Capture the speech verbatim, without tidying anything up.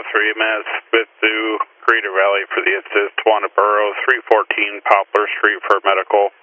three, Matt Smith Zoo, Crater Valley for the assist, Wanaburo, three fourteen Poplar Street for medical.